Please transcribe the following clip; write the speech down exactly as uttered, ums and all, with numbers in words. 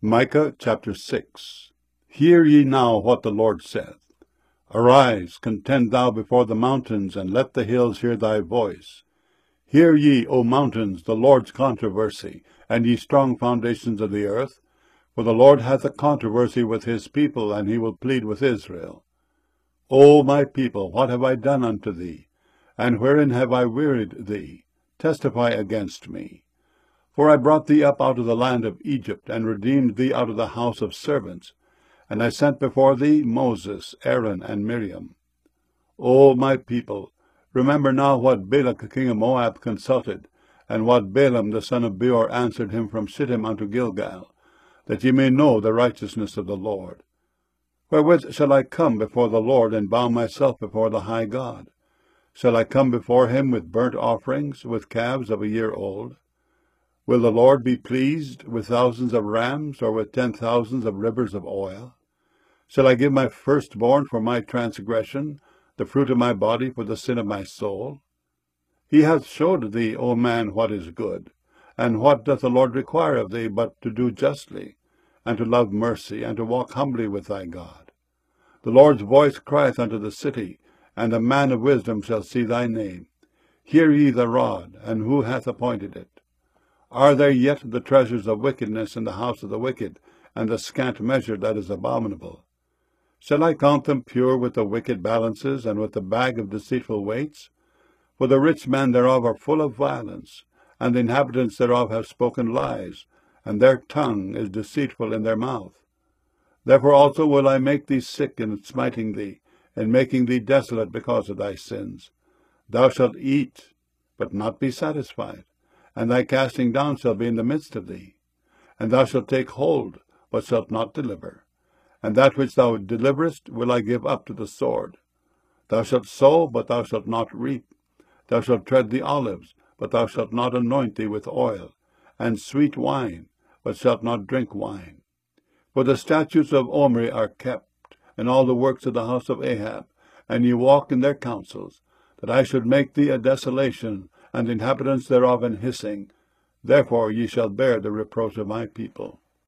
Micah chapter six. Hear ye now what the Lord saith. Arise, contend thou before the mountains, and let the hills hear thy voice. Hear ye, O mountains, the Lord's controversy, and ye strong foundations of the earth. For the Lord hath a controversy with his people, and he will plead with Israel. O my people, what have I done unto thee? And wherein have I wearied thee? Testify against me. For I brought thee up out of the land of Egypt, and redeemed thee out of the house of servants. And I sent before thee Moses, Aaron, and Miriam. O my people, remember now what Balak king of Moab consulted, and what Balaam the son of Beor answered him from Shittim unto Gilgal, that ye may know the righteousness of the Lord. Wherewith shall I come before the Lord, and bow myself before the high God? Shall I come before him with burnt offerings, with calves of a year old? Will the Lord be pleased with thousands of rams, or with ten thousands of rivers of oil? Shall I give my firstborn for my transgression, the fruit of my body for the sin of my soul? He hath showed thee, O man, what is good. And what doth the Lord require of thee, but to do justly, and to love mercy, and to walk humbly with thy God? The Lord's voice crieth unto the city, and the man of wisdom shall see thy name. Hear ye the rod, and who hath appointed it? Are there yet the treasures of wickedness in the house of the wicked, and the scant measure that is abominable? Shall I count them pure with the wicked balances, and with the bag of deceitful weights? For the rich men thereof are full of violence, and the inhabitants thereof have spoken lies, and their tongue is deceitful in their mouth. Therefore also will I make thee sick in smiting thee, and making thee desolate because of thy sins. Thou shalt eat, but not be satisfied, and thy casting down shall be in the midst of thee. And thou shalt take hold, but shalt not deliver. And that which thou deliverest will I give up to the sword. Thou shalt sow, but thou shalt not reap. Thou shalt tread the olives, but thou shalt not anoint thee with oil, and sweet wine, but shalt not drink wine. For the statutes of Omri are kept, and all the works of the house of Ahab, and ye walk in their counsels, that I should make thee a desolation, and the inhabitants thereof an hissing. Therefore ye shall bear the reproach of my people.